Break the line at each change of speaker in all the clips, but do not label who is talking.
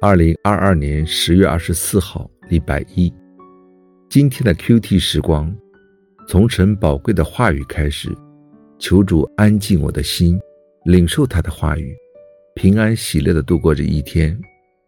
2022年10月24号，礼拜一。今天的 QT 时光，从神宝贵的话语开始，求主安静我的心，领受他的话语，平安喜乐地度过这一天。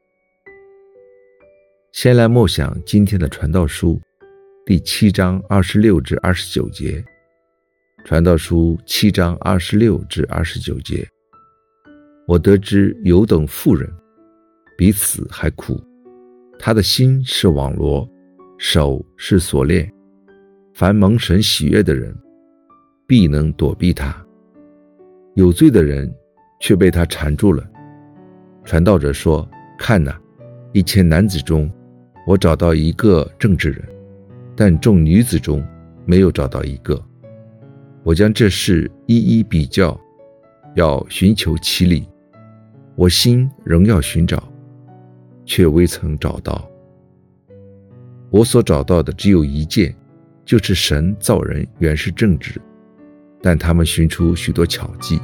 先来默想今天的传道书第7章26至29节。传道书7章26至29节。我得知有等妇人比死还苦，他的心是网罗，手是锁链，凡蒙神喜悦的人必能躲避他，有罪的人却被他缠住了。传道者说，看哪，1000男子中我找到一个正直人，但众女子中没有找到一个。我将这事一一比较，要寻求其理，我心仍要寻找，却未曾找到。我所找到的只有一件，就是神造人原是正直，但他们寻出许多巧计。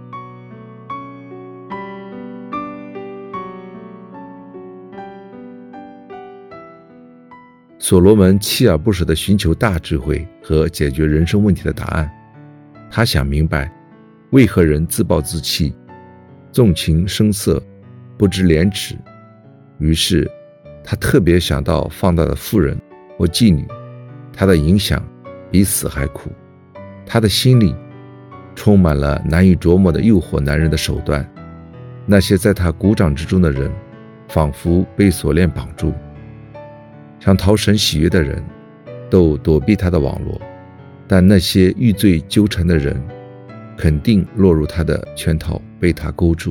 所罗门锲而不舍地寻求大智慧和解决人生问题的答案。他想明白，为何人自暴自弃，纵情声色，不知廉耻。于是他特别想到放大的妇人或妓女，她的影响比死还苦。他的心里充满了难以琢磨的诱惑男人的手段。那些在他鼓掌之中的人，仿佛被锁链绑住。想讨神喜悦的人都躲避他的网络，但那些遇罪纠缠的人肯定落入他的圈套，被他勾住。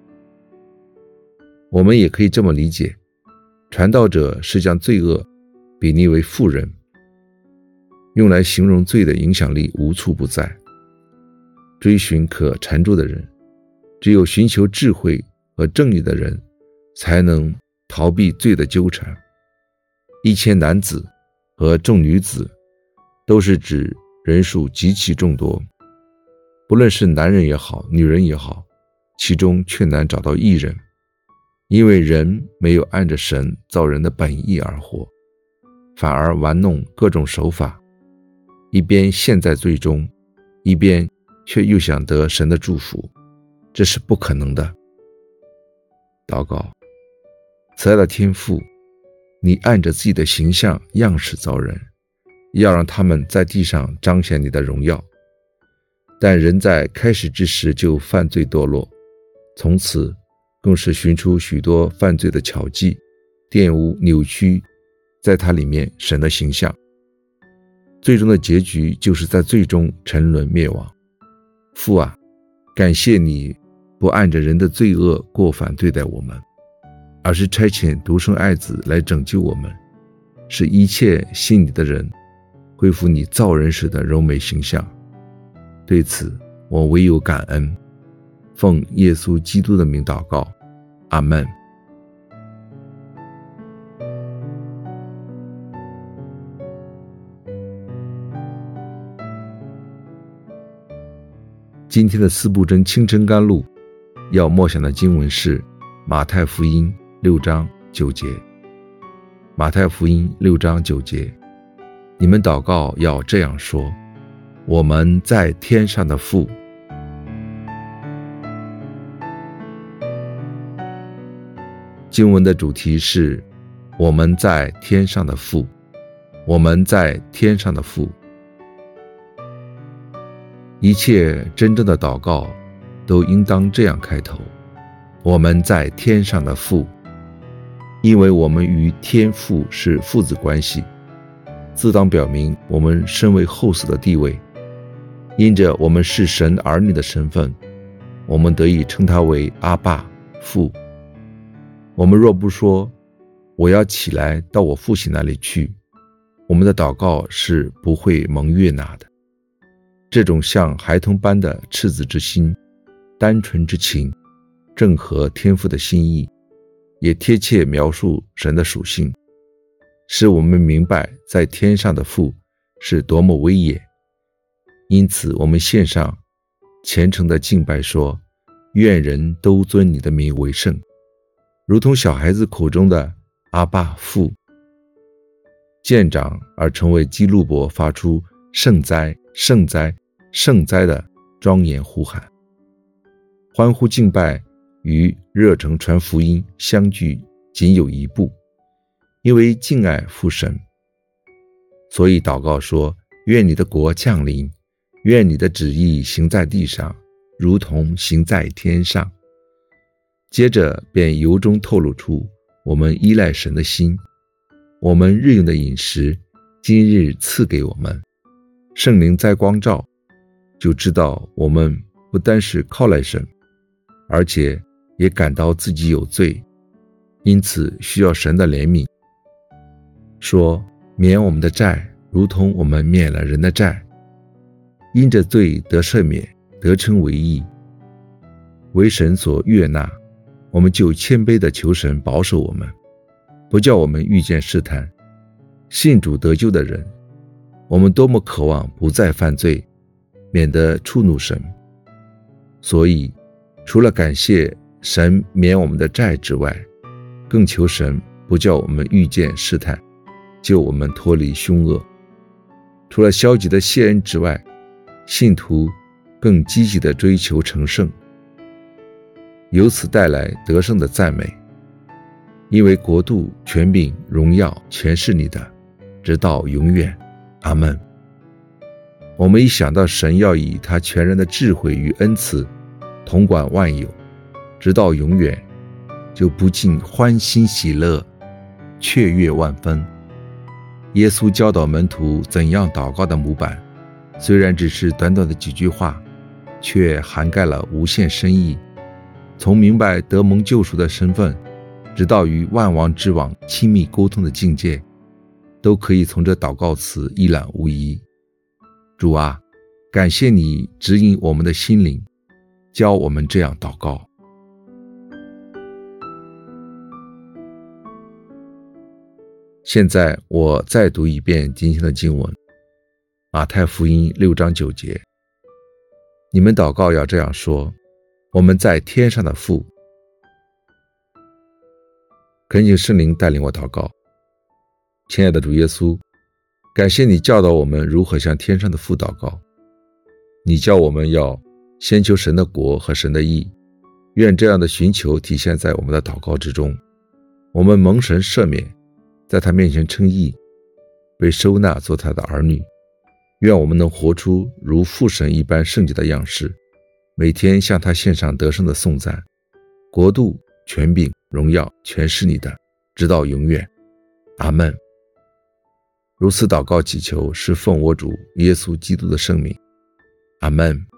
我们也可以这么理解，传道者是将罪恶比拟为妇人，用来形容罪的影响力无处不在。追寻可缠住的人，只有寻求智慧和正义的人才能逃避罪的纠缠。1000男子和众女子都是指人数极其众多，不论是男人也好，女人也好，其中却难找到一人，因为人没有按着神造人的本意而活，反而玩弄各种手法，一边陷在罪中，一边却又想得神的祝福，这是不可能的。祷告，慈爱的天父，你按着自己的形象样式造人，要让他们在地上彰显你的荣耀。但人在开始之时就犯罪堕落，从此更是寻出许多犯罪的巧计，玷污扭曲在他里面神的形象，最终的结局就是在最终沉沦灭亡。父啊，感谢你不按着人的罪恶过犯对待我们，而是差遣独生爱子来拯救我们，使一切信你的人恢复你造人时的柔美形象。对此我唯有感恩，奉耶稣基督的名祷告，阿们。今天的四部真清真甘露要默想的经文是马太福音6章9节。马太福音6章9节，你们祷告要这样说，我们在天上的父。经文的主题是我们在天上的父，我们在天上的父。一切真正的祷告都应当这样开头，我们在天上的父。因为我们与天父是父子关系，自当表明我们身为后嗣的地位。因着我们是神儿女的身份，我们得以称他为阿爸父。我们若不说我要起来到我父亲那里去，我们的祷告是不会蒙悦纳的。这种像孩童般的赤子之心，单纯之情，正合天父的心意，也贴切描述神的属性，使我们明白在天上的父是多么威严。因此我们献上虔诚的敬拜说，愿人都尊你的名为圣。 如同小孩子口中的阿爸父。渐长而成为基路伯发出圣哉圣哉圣哉的庄严呼喊。欢呼敬拜与热诚传福音相距仅有一步，因为敬爱父神，所以祷告说：愿你的国降临，愿你的旨意行在地上，如同行在天上。接着便由衷透露出我们依赖神的心。我们日用的饮食，今日赐给我们。圣灵在光照，就知道我们不单是靠赖神，而且也感到自己有罪，因此需要神的怜悯。说免我们的债，如同我们免了人的债。因着罪得赦免，得称为义，为神所悦纳，我们就谦卑地求神保守我们，不叫我们遇见试探。信主得救的人，我们多么渴望不再犯罪，免得触怒神。所以除了感谢神免我们的债之外，更求神不叫我们遇见试探，救我们脱离凶恶。除了消极的谢恩之外，信徒更积极地追求成圣，由此带来得胜的赞美。因为国度、权柄、荣耀全是你的，直到永远。阿们。我们一想到神要以他全然的智慧与恩慈统管万有，直到永远，就不禁欢欣喜乐，雀跃万分。耶稣教导门徒怎样祷告的模板，虽然只是短短的几句话，却涵盖了无限深意。从明白得蒙救赎的身份，直到与万王之王亲密沟通的境界，都可以从这祷告词一览无遗。主啊，感谢你指引我们的心灵，教我们这样祷告。现在我再读一遍今天的经文，马太福音6章9节。你们祷告要这样说：我们在天上的父。恳请圣灵带领我祷告。亲爱的主耶稣，感谢你教导我们如何向天上的父祷告。你教我们要先求神的国和神的义，愿这样的寻求体现在我们的祷告之中。我们蒙神赦免，在他面前称义，被收纳做他的儿女。愿我们能活出如父神一般圣洁的样式，每天向他献上得胜的颂赞。国度、权柄、荣耀全是你的，直到永远。阿们。如此祷告祈求，是奉我主耶稣基督的圣名。阿们。